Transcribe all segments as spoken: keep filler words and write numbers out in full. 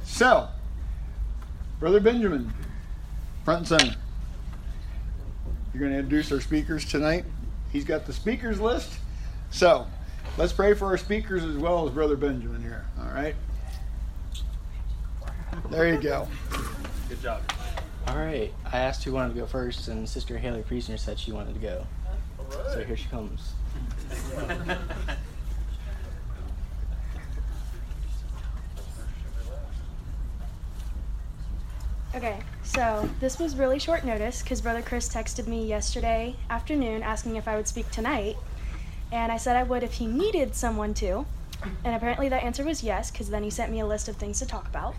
So, Brother Benjamin, front and center. You're going to introduce our speakers tonight. He's got the speakers list. So, let's pray for our speakers as well as Brother Benjamin here. All right? There you go. Good job. All right. I asked who wanted to go first, and Sister Haley Priestner said she wanted to go. All right. So here she comes. Okay, so this was really short notice because Brother Chris texted me yesterday afternoon asking if I would speak tonight, and I said I would if he needed someone to, and apparently that answer was yes because then he sent me a list of things to talk about.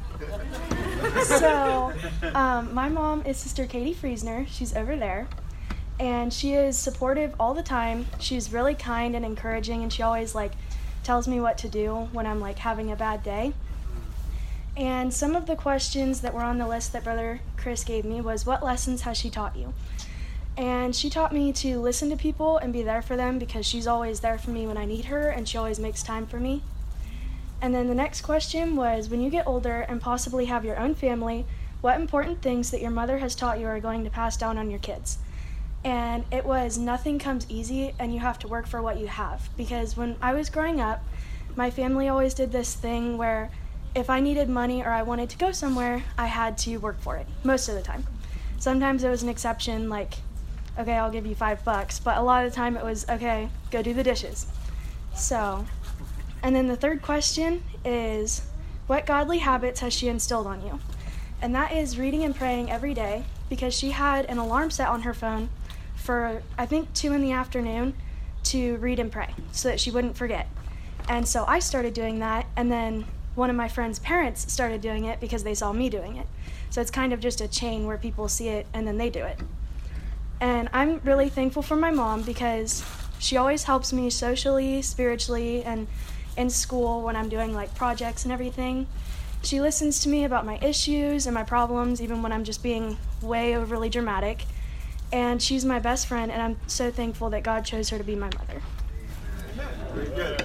So um, my mom is Sister Katie Friesner. She's over there, and she is supportive all the time. She's really kind and encouraging, and she always like tells me what to do when I'm like having a bad day. And some of the questions that were on the list that Brother Chris gave me was, what lessons has she taught you? And she taught me to listen to people and be there for them because she's always there for me when I need her and she always makes time for me. And then the next question was, when you get older and possibly have your own family, what important things that your mother has taught you are going to pass down on your kids? And it was, nothing comes easy and you have to work for what you have. Because when I was growing up, my family always did this thing where if I needed money or I wanted to go somewhere, I had to work for it, most of the time. Sometimes there was an exception, like, okay, I'll give you five bucks, but a lot of the time it was, okay, go do the dishes. So, and then the third question is, what godly habits has she instilled on you? And that is reading and praying every day, because she had an alarm set on her phone for, I think, two in the afternoon to read and pray, so that she wouldn't forget. And so I started doing that, and then one of my friend's parents started doing it because they saw me doing it. So it's kind of just a chain where people see it and then they do it. And I'm really thankful for my mom because she always helps me socially, spiritually, and in school when I'm doing like projects and everything. She listens to me about my issues and my problems, even when I'm just being way overly dramatic. And she's my best friend, and I'm so thankful that God chose her to be my mother. Very good.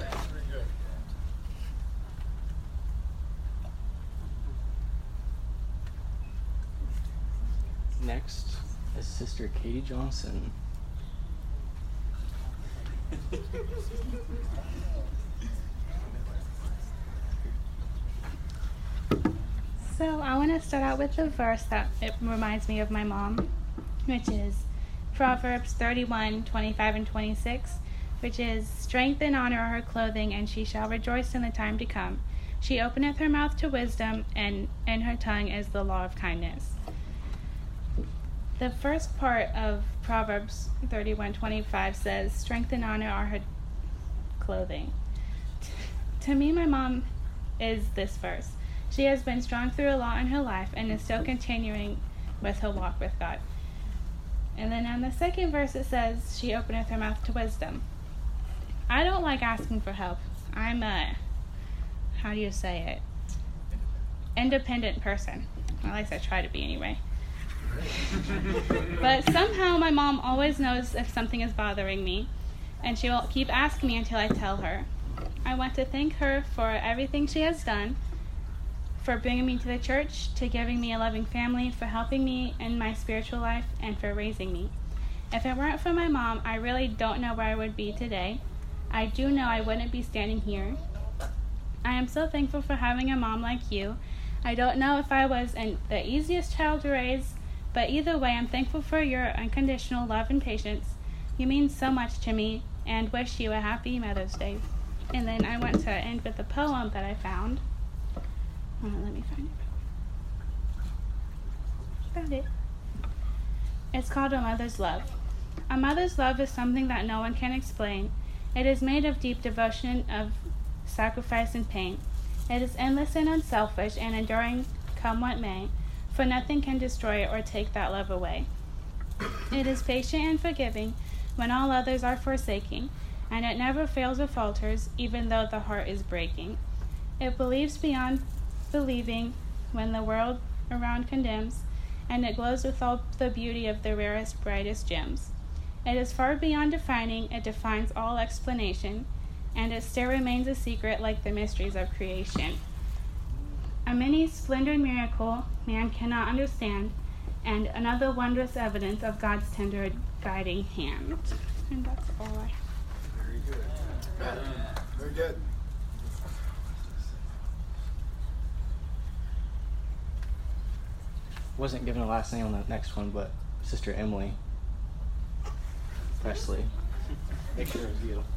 Next is Sister Katie Johnson. So I want to start out with the verse that it reminds me of my mom, which is Proverbs thirty-one, twenty-five and twenty-six, which is, strength and honor are her clothing, and she shall rejoice in the time to come. She openeth her mouth to wisdom, and in her tongue is the law of kindness. The first part of Proverbs thirty-one twenty-five says, strength and honor are her clothing. T- to me, my mom is this verse. She has been strong through a lot in her life and is still continuing with her walk with God. And then on the second verse it says, she openeth her mouth to wisdom. I don't like asking for help. I'm a, how do you say it? Independent person. At least I try to be anyway. But somehow my mom always knows if something is bothering me, and she will keep asking me until I tell her. I want to thank her for everything she has done, for bringing me to the church, to giving me a loving family, for helping me in my spiritual life, and for raising me. If it weren't for my mom, I really don't know where I would be today. I do know I wouldn't be standing here. I am so thankful for having a mom like you. I don't know if I was an, the easiest child to raise, but either way, I'm thankful for your unconditional love and patience. You mean so much to me, and wish you a happy Mother's Day. And then I want to end with a poem that I found. Oh, let me find it. Found it. It's called A Mother's Love. A mother's love is something that no one can explain. It is made of deep devotion, of sacrifice and pain. It is endless and unselfish and enduring, come what may, for nothing can destroy it or take that love away. It is patient and forgiving when all others are forsaking, and it never fails or falters, even though the heart is breaking. It believes beyond believing when the world around condemns, and it glows with all the beauty of the rarest, brightest gems. It is far beyond defining, it defines all explanation, and it still remains a secret like the mysteries of creation. A many splendid miracle man cannot understand, and another wondrous evidence of God's tender guiding hand. And that's all I have. Very good. Very good. Wasn't given a last name on the next one, but Sister Emily Presley. Make sure it was you.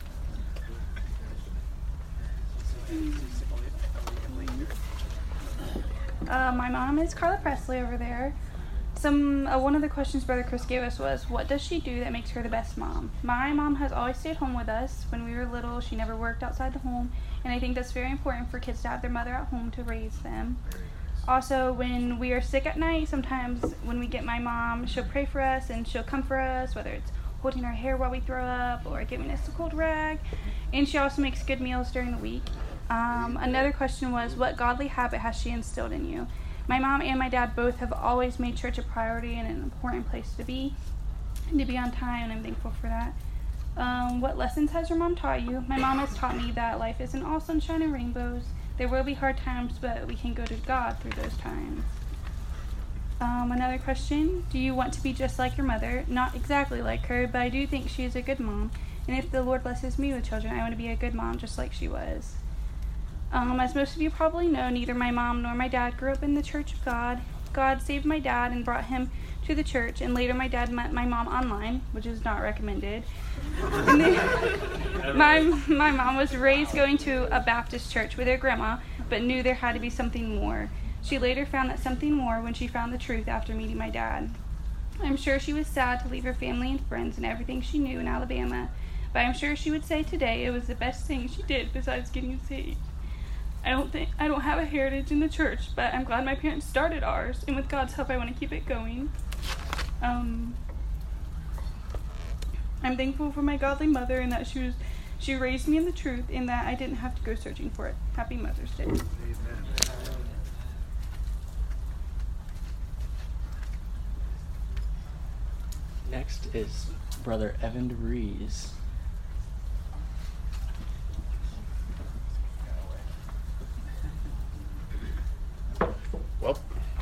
Uh, my mom is Carla Presley over there. Some uh, one of the questions Brother Chris gave us was, what does she do that makes her the best mom? My mom has always stayed home with us. When we were little, she never worked outside the home, and I think that's very important for kids to have their mother at home to raise them. Also, when we are sick at night, sometimes when we get my mom, she'll pray for us and she'll comfort us, whether it's holding our hair while we throw up or giving us a cold rag. And she also makes good meals during the week. Um, another question was, what godly habit has she instilled in you? My mom and my dad both have always made church a priority and an important place to be, and to be on time, and I'm thankful for that. Um, what lessons has your mom taught you? My mom has taught me that life isn't all sunshine and rainbows. There will be hard times, but we can go to God through those times. Um, another question, do you want to be just like your mother? Not exactly like her, but I do think she is a good mom. And if the Lord blesses me with children, I want to be a good mom just like she was. Um, as most of you probably know, neither my mom nor my dad grew up in the Church of God. God saved my dad and brought him to the church, and later my dad met my mom online, which is not recommended. And then, my, my mom was raised going to a Baptist church with her grandma, but knew there had to be something more. She later found that something more when she found the truth after meeting my dad. I'm sure she was sad to leave her family and friends and everything she knew in Alabama, but I'm sure she would say today it was the best thing she did besides getting saved. I don't think I don't have a heritage in the church, but I'm glad my parents started ours, and with God's help I want to keep it going. Um, I'm thankful for my godly mother and that she was she raised me in the truth and that I didn't have to go searching for it. Happy Mother's Day. Amen. Next is Brother Evan DeVries. Well,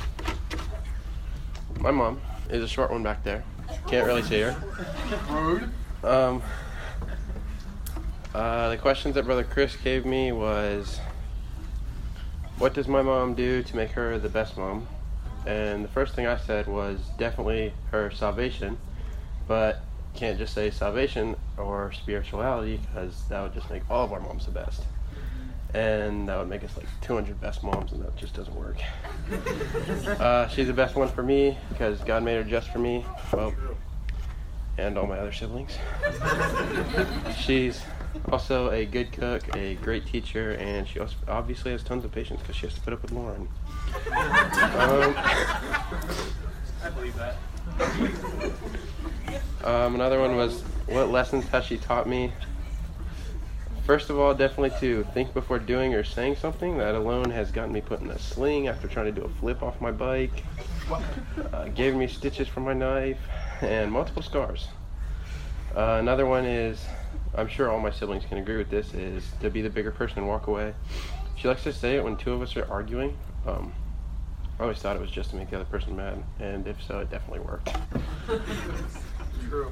my mom is a short one back there. Can't really see her. Rude. Um, uh, the questions that Brother Chris gave me was, what does my mom do to make her the best mom? And the first thing I said was definitely her salvation, but can't just say salvation or spirituality, because that would just make all of our moms the best. And that would make us like two hundred best moms, and that just doesn't work. uh, she's the best one for me because God made her just for me, well, and all my other siblings. She's also a good cook, a great teacher, and she also obviously has tons of patience because she has to put up with Lauren. um, I believe that. um, another one was, what lessons has she taught me? First of all, definitely to think before doing or saying something. That alone has gotten me put in a sling after trying to do a flip off my bike. Uh, gave me stitches from my knife and multiple scars. Uh, another one is, I'm sure all my siblings can agree with this, is to be the bigger person and walk away. She likes to say it when two of us are arguing. Um, I always thought it was just to make the other person mad, and if so, it definitely worked. True.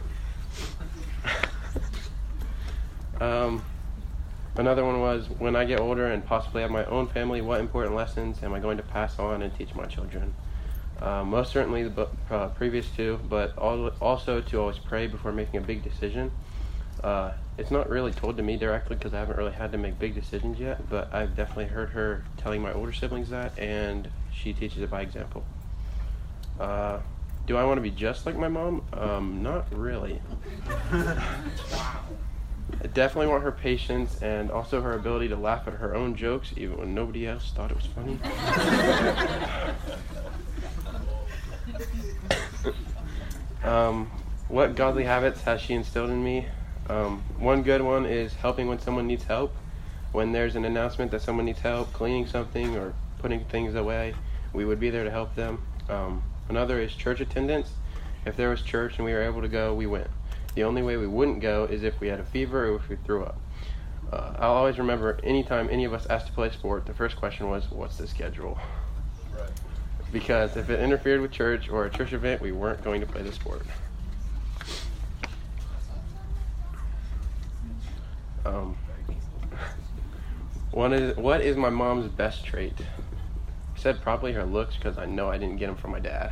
um, Another one was, when I get older and possibly have my own family, what important lessons am I going to pass on and teach my children? Uh, most certainly the uh, previous two, but also to always pray before making a big decision. Uh, it's not really told to me directly because I haven't really had to make big decisions yet, but I've definitely heard her telling my older siblings that, and she teaches it by example. Uh, do I want to be just like my mom? Um, not really. I definitely want her patience and also her ability to laugh at her own jokes even when nobody else thought it was funny. um, what godly habits has she instilled in me? Um, one good one is helping when someone needs help. When there's an announcement that someone needs help cleaning something or putting things away, we would be there to help them. Um, another is church attendance. If there was church and we were able to go, we went. The only way we wouldn't go is if we had a fever or if we threw up. Uh, I'll always remember anytime any of us asked to play sport, the first question was, what's the schedule? Right. Because if it interfered with church or a church event, we weren't going to play the sport. Um, what is, what is my mom's best trait? I said probably her looks, because I know I didn't get them from my dad.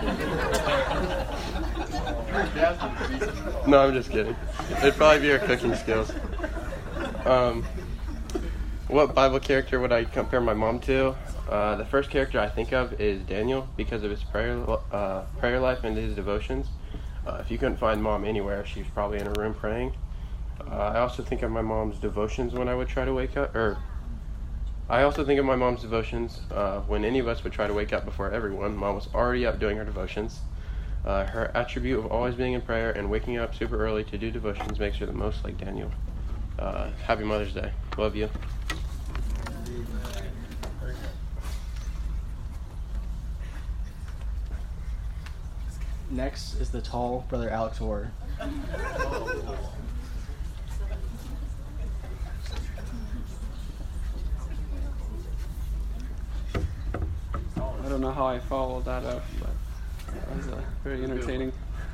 No, I'm just kidding. It'd probably be her cooking skills. Um, what Bible character would I compare my mom to? Uh, the first character I think of is Daniel, because of his prayer uh, prayer life and his devotions. Uh, if you couldn't find mom anywhere, she was probably in her room praying. Uh, I also think of my mom's devotions when I would try to wake up, or I also think of my mom's devotions uh, when any of us would try to wake up before everyone. Mom was already up doing her devotions. Uh, her attribute of always being in prayer and waking up super early to do devotions makes her the most like Daniel. Uh, happy Mother's Day. Love you. Next is the tall brother Alex Orr. I don't know how I followed that up, but that was uh, very entertaining.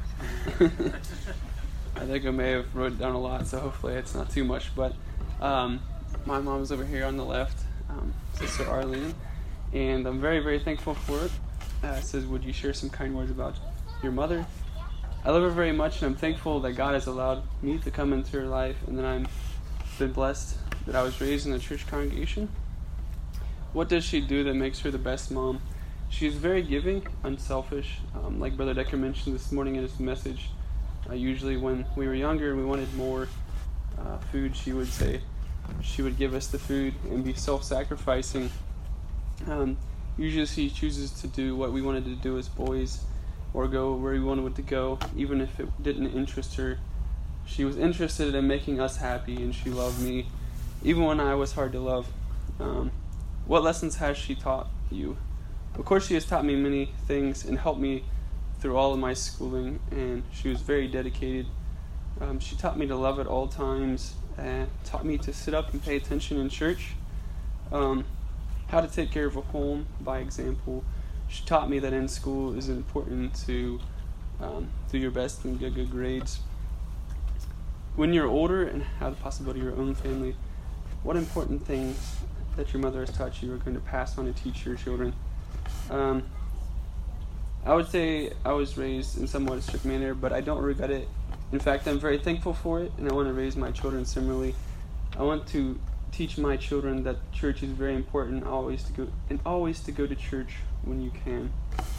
I think I may have wrote down a lot, so hopefully it's not too much. But um, my mom's over here on the left, um, Sister Arlene, and I'm very, very thankful for it. Uh, it says, would you share some kind words about your mother? I love her very much, and I'm thankful that God has allowed me to come into her life, and that I'm been blessed that I was raised in a church congregation. What does she do that makes her the best mom? She's very giving, unselfish. Um, like Brother Decker mentioned this morning in his message, uh, usually when we were younger and we wanted more uh, food, she would say, she would give us the food and be self-sacrificing. Um, usually she chooses to do what we wanted to do as boys, or go where we wanted to go, even if it didn't interest her. She was interested in making us happy, and she loved me, even when I was hard to love. Um, what lessons has she taught you? Of course, she has taught me many things and helped me through all of my schooling, and she was very dedicated. Um, she taught me to love at all times, and taught me to sit up and pay attention in church, um, how to take care of a home by example. She taught me that in school it is important to um, do your best and get good grades. When you're older and have the possibility of your own family, what important things that your mother has taught you are going to pass on to teach your children? Um, I would say I was raised in somewhat a strict manner, but I don't regret it. In fact, I'm very thankful for it, and I want to raise my children similarly. I want to teach my children that church is very important, always to go and always to go to church when you can.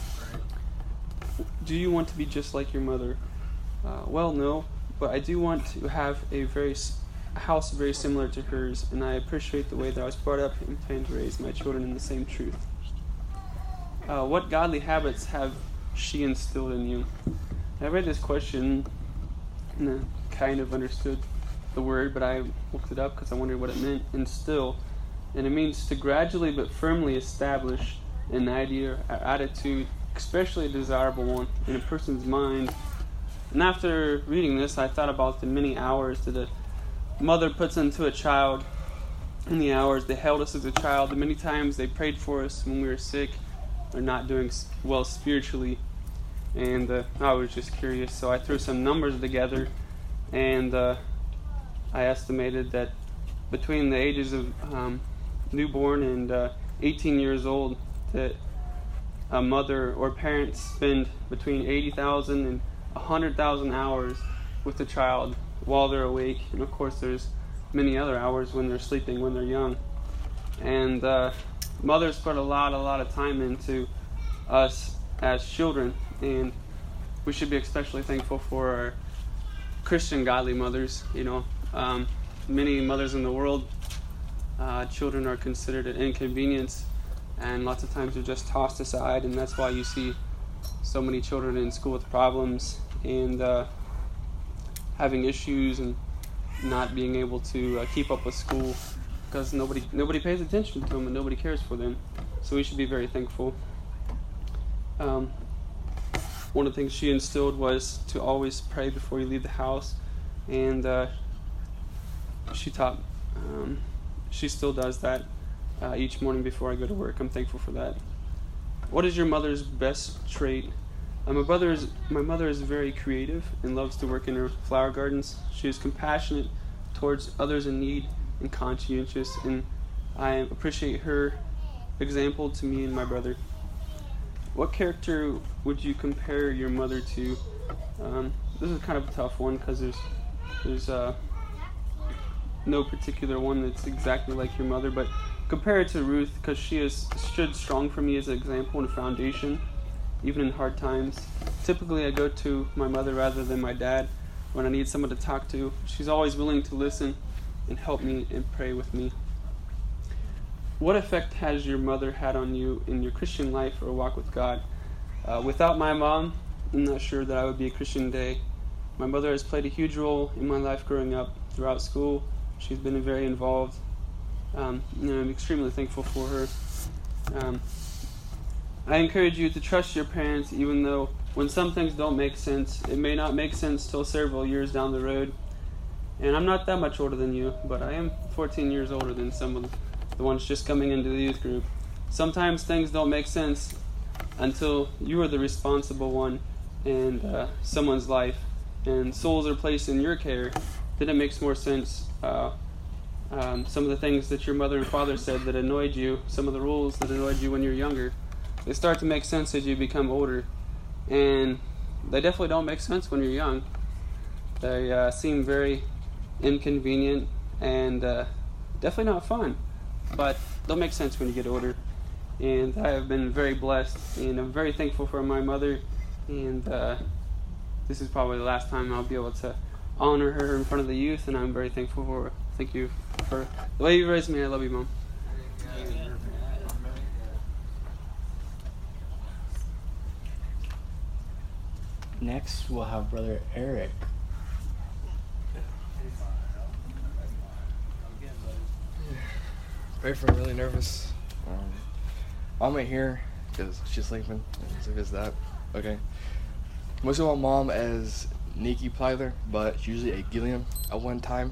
Do you want to be just like your mother? Uh, well, no, but I do want to have a very a house very similar to hers, and I appreciate the way that I was brought up and plan to raise my children in the same truth. Uh, what godly habits have she instilled in you? I read this question and I kind of understood the word, but I looked it up because I wondered what it meant. Instill, and it means to gradually but firmly establish an idea or attitude, especially a desirable one, in a person's mind. And after reading this, I thought about the many hours that a mother puts into a child, and the hours they held us as a child, the many times they prayed for us when we were sick or not doing well spiritually. And uh, I was just curious, so I threw some numbers together, and uh, I estimated that between the ages of um, newborn and uh, eighteen years old, that a mother or parents spend between eighty thousand and one hundred thousand hours with the child while they're awake. And of course there's many other hours when they're sleeping, when they're young. And uh, mothers put a lot, a lot of time into us as children, and we should be especially thankful for our Christian godly mothers. You know, um, many mothers in the world, uh, children are considered an inconvenience, and lots of times they're just tossed aside, and that's why you see so many children in school with problems and uh, having issues and not being able to uh, keep up with school, because nobody nobody pays attention to them and nobody cares for them. So we should be very thankful. Um, one of the things she instilled was to always pray before you leave the house, and uh, she taught Um, she still does that uh, each morning before I go to work. I'm thankful for that. What is your mother's best trait? Uh, my, brother is, my mother is very creative and loves to work in her flower gardens. She is compassionate towards others in need and conscientious, and I appreciate her example to me and my brother. What character would you compare your mother to? Um, this is kind of a tough one because there's there's uh, no particular one that's exactly like your mother, but compare it to Ruth because she has stood strong for me as an example and a foundation, even in hard times. Typically, I go to my mother rather than my dad when I need someone to talk to. She's always willing to listen and help me and pray with me. What effect has your mother had on you in your Christian life or walk with God? Uh, without my mom, I'm not sure that I would be a Christian today. My mother has played a huge role in my life growing up throughout school. She's been very involved. Um, and I'm extremely thankful for her. Um, I encourage you to trust your parents even though when some things don't make sense, it may not make sense till several years down the road. And I'm not that much older than you, but I am fourteen years older than some of the ones just coming into the youth group. Sometimes things don't make sense until you are the responsible one in uh, someone's life, and souls are placed in your care. Then it makes more sense. Uh, um, some of the things that your mother and father said that annoyed you, some of the rules that annoyed you when you were younger, they start to make sense as you become older. And they definitely don't make sense when you're young. They uh, seem very inconvenient and uh, definitely not fun. But they'll make sense when you get older. And I have been very blessed, and I'm very thankful for my mother. And uh, this is probably the last time I'll be able to honor her in front of the youth, and I'm very thankful for her. Thank you for the way you raised me. I love you, Mom. Next, we'll have Brother Eric. Pray for I'm really nervous. Um, I'm in here because she's sleeping. So is that okay? Most of my mom as Nikki Plyler, but she's usually a Gilliam at one time.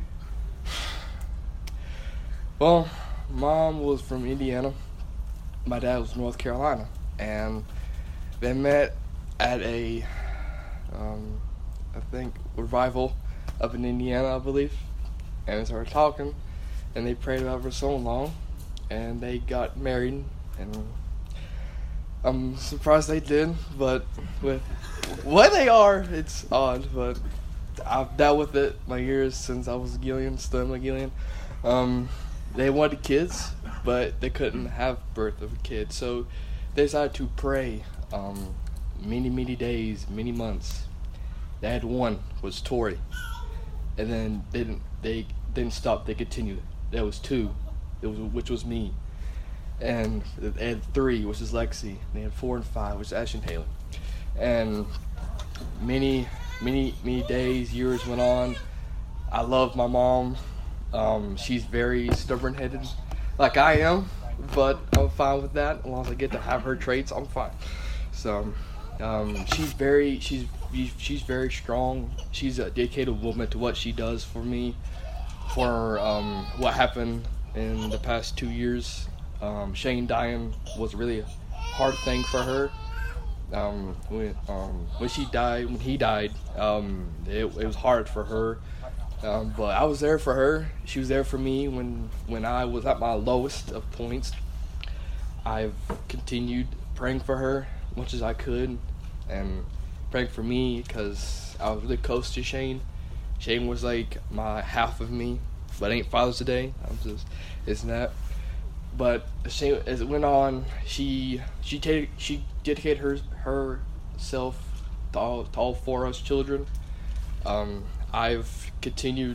Well, mom was from Indiana. My dad was from North Carolina, and they met at a, um, I think, revival up in Indiana, I believe, and they started talking. And they prayed about it for so long, and they got married, and I'm surprised they did, but with what they are, it's odd, but I've dealt with it my years since I was a Gillian, still am a Gillian. Um, they wanted kids, but they couldn't have birth of a kid, so they decided to pray um, many, many days, many months. They had one, was Tori, and then they didn't, they didn't stop, they continued. There was two, it was, which was me. And they had three, which is Lexi. They had four and five, which is Ashton Taylor. And many, many, many days, years went on. I love my mom. Um, she's very stubborn-headed, like I am, but I'm fine with that. As long as I get to have her traits, I'm fine. So um, she's very, she's she's very strong. She's a dedicated woman to what she does for me. For um, what happened in the past two years, um, Shane dying was really a hard thing for her. Um, when um, when she died, when he died, um, it, it was hard for her. Um, but I was there for her. She was there for me when when I was at my lowest of points. I've continued praying for her as much as I could, and praying for me because I was really close to Shane. Shane was like my half of me, but it ain't Father's Day. I'm just, it's not. But Shane, as it went on, she she take she dedicated her herself to all to all four of us children. Um, I've continued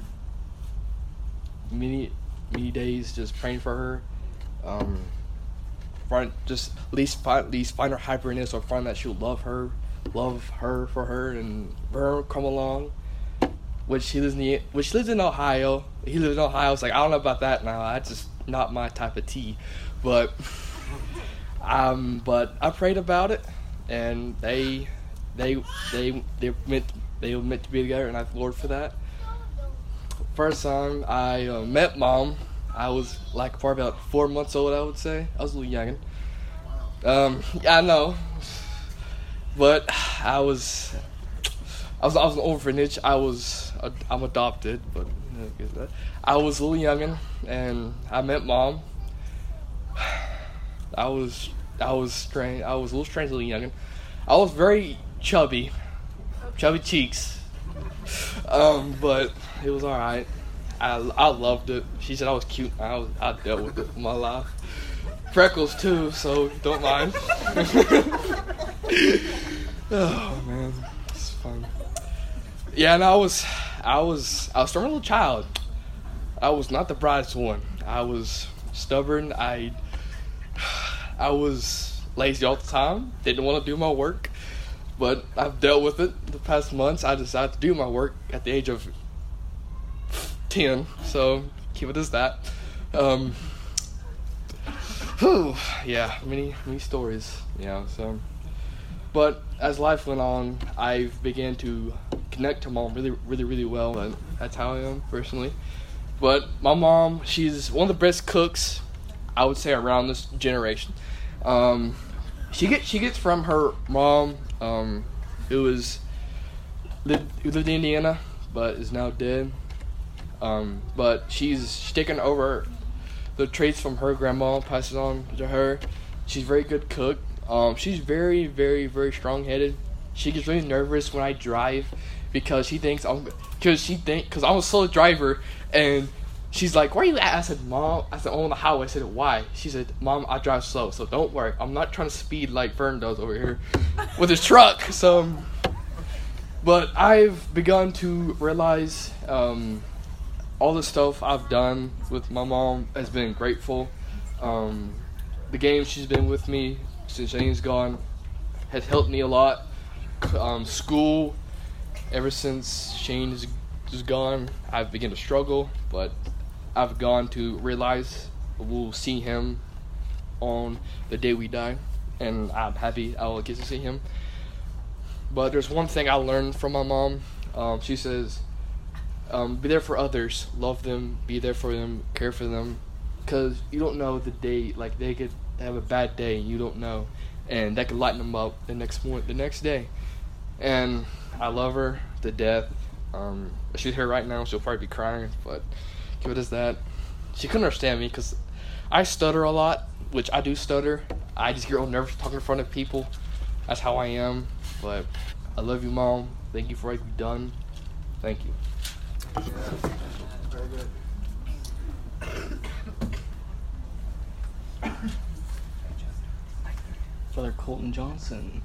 many many days just praying for her. Um, find just at least find at least find her happiness, or find that she'll love her, love her for her, and her come along. Which he lives in the, which lives in Ohio. He lives in Ohio. It's like, I don't know about that now. That's just not my type of tea. But, um, but I prayed about it, and they, they, they, they meant they were meant to be together, and I thank the Lord for that. first time I uh, met Mom, I was like for about four months old, I would say. I was a little youngin'. Um, yeah, I know. But I was, I was, I was an orphanage. I was, I'm adopted, but I was a little youngin', and I met Mom. I was, I was strange. I was a little strange, little youngin'. I was very chubby, chubby cheeks. Um, but it was all right. I, I loved it. She said I was cute. I was, I dealt with it in my life. Freckles too, so don't mind. Oh man, it's fun. Yeah, and I was, I was, I was still a little child. I was not the brightest one. I was stubborn. I, I was lazy all the time. Didn't want to do my work, but I've dealt with it the past months. I decided to do my work at the age of ten, so keep it as that. Um, whew, yeah, many many stories, you know. So, but as life went on, I began to connect to Mom really, really, really well, and that's how I am personally. But my mom, she's one of the best cooks, I would say, around this generation. Um, she gets she gets from her mom, um, who was lived who lived in Indiana, but is now dead. Um, but she's, she's taken over the traits from her grandma, passes it on to her. She's a very good cook. Um, she's very, very, very strong-headed. She gets really nervous when I drive because she thinks I'm, because she think, because I'm a slow driver, and she's like, "Where are you at?" I said, "Mom," I said, "I'm on the highway." I said, "Why?" She said, "Mom, I drive slow, so don't worry. I'm not trying to speed like Vern does over here with his truck." So, but I've begun to realize, um, all the stuff I've done with my mom has been grateful. Um, the games she's been with me since Shane's gone has helped me a lot. Um, school, ever since Shane is, is gone, I've begun to struggle, but I've gone to realize we'll see him on the day we die, and I'm happy I will get to see him. But there's one thing I learned from my mom. Um, she says, Um, be there for others, love them, be there for them, care for them, because you don't know the day, like they could have a bad day and you don't know, and that could lighten them up the next morning, the next day. And I love her to death. Um, if she's here right now, she'll probably be crying, but give it as that. She couldn't understand me because I stutter a lot, which I do stutter. I just get real nervous talking in front of people. That's how I am. But I love you, Mom. Thank you for what you've done. Thank you. Very good. Brother Colton Johnson.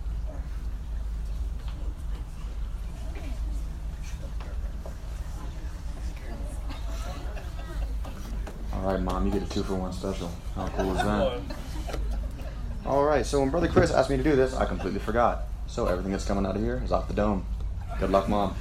All right, Mom, you get a two for one special. How cool is that? All right, so when Brother Chris asked me to do this, I completely forgot. So everything that's coming out of here is off the dome. Good luck, Mom.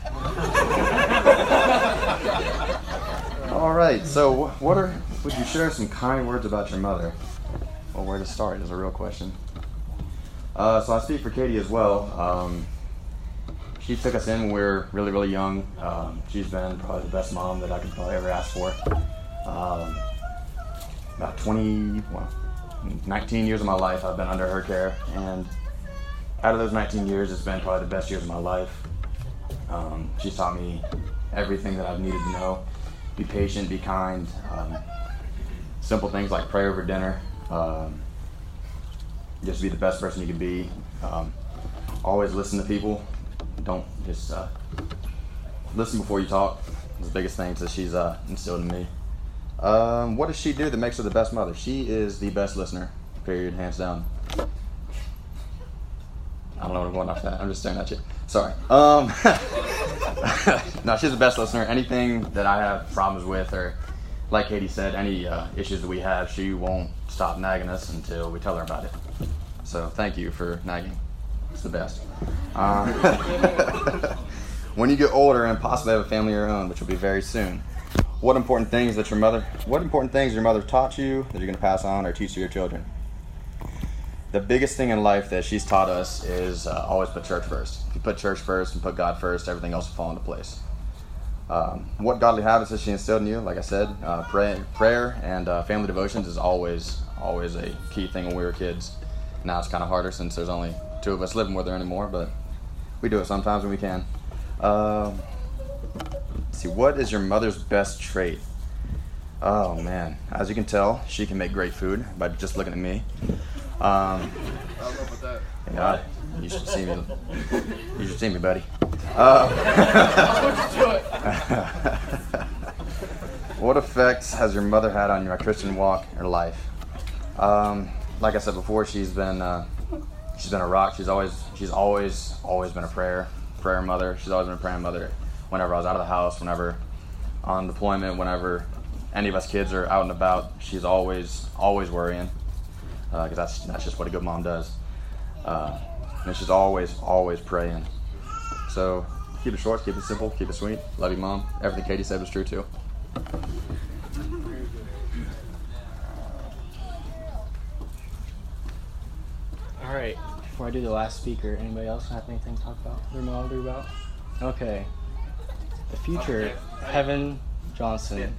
All right, so what are, would you share some kind words about your mother? Well, where to start is a real question. Uh, so I speak for Katie as well. Um, she took us in when we were really, really young. Um, she's been probably the best mom that I could probably ever ask for. Um, about twenty, well, nineteen years of my life I've been under her care, and out of those nineteen years, it's been probably the best years of my life. Um, she's taught me everything that I've needed to know. Be patient, be kind. Um, simple things like pray over dinner. Um, just be the best person you can be. Um, always listen to people. Don't just uh, listen before you talk. It's the biggest thing that she's uh, instilled in me. Um, what does she do that makes her the best mother? She is the best listener, period, hands down. I don't know what I'm going off that. I'm just staring at you. Sorry. Um, no, she's the best listener. Anything that I have problems with, or like Katie said, any uh, issues that we have, she won't stop nagging us until we tell her about it. So thank you for nagging. It's the best. Um, when you get older and possibly have a family of your own, which will be very soon, what important things that your mother, what important things your mother taught you that you're going to pass on or teach to your children? The biggest thing in life that she's taught us is uh, always put church first. If you put church first and put God first, everything else will fall into place. Um, what godly habits has she instilled in you? Like I said, uh, pray, prayer and uh, family devotions is always, always a key thing when we were kids. Now it's kind of harder since there's only two of us living with her anymore, but we do it sometimes when we can. Uh, let's see, what is your mother's best trait? Oh man, as you can tell, she can make great food by just looking at me. Um, I don't know about that. Yeah, you should see me. You should see me, buddy. Uh, what effects has your mother had on your Christian walk or life? Um, like I said before, she's been uh, she's been a rock. She's always she's always always been a prayer prayer mother. She's always been a praying mother. Whenever I was out of the house, whenever on deployment, whenever any of us kids are out and about, she's always always worrying, because uh, that's that's just what a good mom does. Uh, and she's always always praying. So keep it short, keep it simple, keep it sweet. Love you, Mom. Everything Katie said was true too. All right. Before I do the last speaker, anybody else have anything to talk about their mom or about? Okay. The future, Heaven Johnson.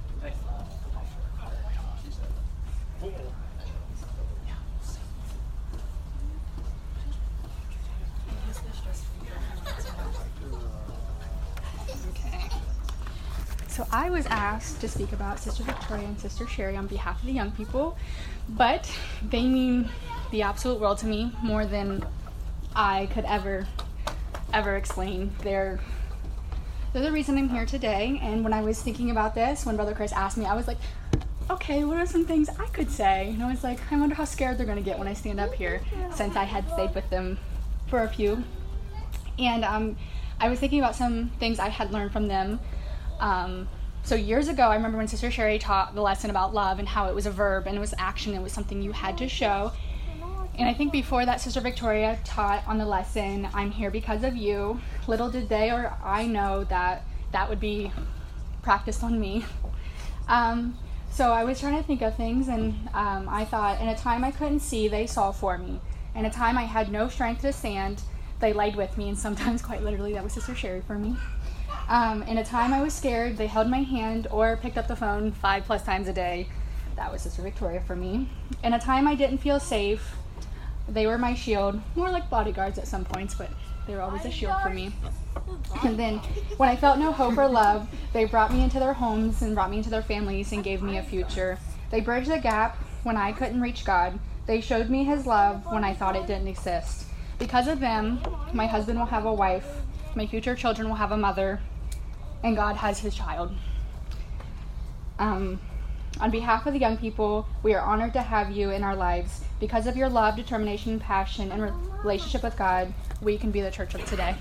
So I was asked to speak about Sister Victoria and Sister Sherry on behalf of the young people, but they mean the absolute world to me, more than I could ever, ever explain. They're, they're the reason I'm here today, and when I was thinking about this, when Brother Chris asked me, I was like, okay, what are some things I could say? And I was like, I wonder how scared they're going to get when I stand up here, since I had stayed with them for a few. And um, I was thinking about some things I had learned from them. Um, so years ago, I remember when Sister Sherry taught the lesson about love and how it was a verb and it was action, it was something you had to show. And I think before that, Sister Victoria taught on the lesson, I'm here because of you. Little did they or I know that that would be practiced on me. Um, so I was trying to think of things, and um, I thought, in a time I couldn't see, they saw for me. In a time I had no strength to stand, they laid with me, and sometimes quite literally that was Sister Sherry for me. Um, in a time I was scared, they held my hand or picked up the phone five plus times a day. That was Sister Victoria for me. In a time I didn't feel safe, they were my shield. More like bodyguards at some points, but they were always a shield for me. And then when I felt no hope or love, they brought me into their homes and brought me into their families and gave me a future. They bridged the gap when I couldn't reach God. They showed me His love when I thought it didn't exist. Because of them, my husband will have a wife, my future children will have a mother, and God has His child. Um, on behalf of the young people, we are honored to have you in our lives. Because of your love, determination, passion, and relationship with God, we can be the church of today.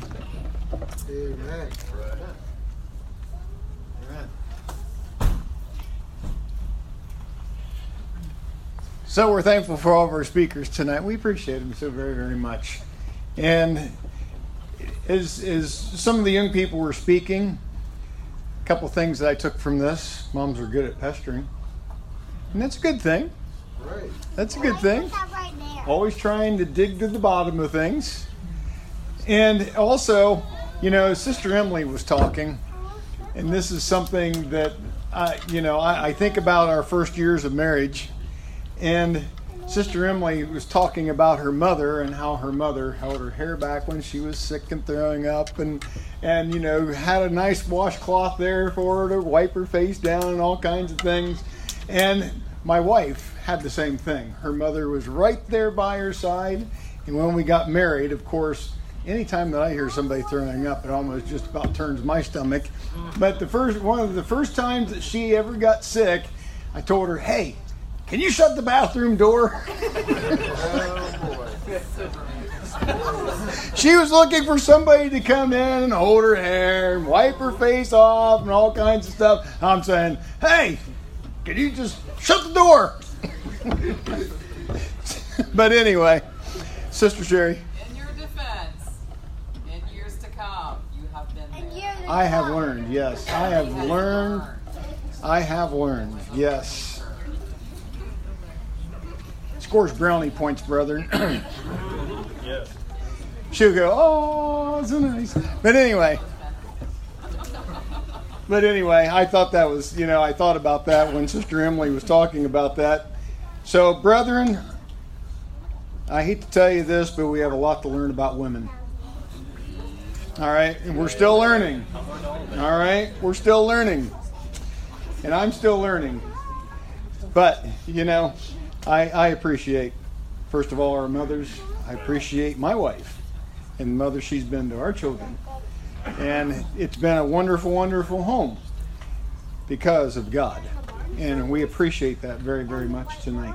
Amen. Amen. So we're thankful for all of our speakers tonight. We appreciate them so very, very much. And as, as some of the young people were speaking, a couple things that I took from this. Moms are good at pestering. And that's a good thing. Right. That's a good thing. Always trying to dig to the bottom of things. And also, you know, Sister Emily was talking, and this is something that, I, you know, I, I think about our first years of marriage, and Sister Emily was talking about her mother and how her mother held her hair back when she was sick and throwing up, and, and you know, had a nice washcloth there for her to wipe her face down and all kinds of things. And my wife had the same thing. Her mother was right there by her side, and when we got married, of course, anytime that I hear somebody throwing up, it almost just about turns my stomach. But the first one of the first times that she ever got sick, I told her, "Hey, can you shut the bathroom door?" She was looking for somebody to come in and hold her hair and wipe her face off and all kinds of stuff. I'm saying, "Hey, can you just shut the door?" But anyway, Sister Sherry. In your defense, in years to come, you have been there. I have learned, yes. I have learned. I have learned, yes. Scores brownie points, brother. Yes. She'll go, "Oh, so nice." But anyway, But anyway, I thought that was, you know, I thought about that when Sister Emily was talking about that. So, brethren, I hate to tell you this, but we have a lot to learn about women. All right? And we're still learning. All right? We're still learning. And I'm still learning. But, you know, I, I appreciate, first of all, our mothers. I appreciate my wife and the mother she's been to our children. And it's been a wonderful, wonderful home because of God. And we appreciate that very, very much tonight.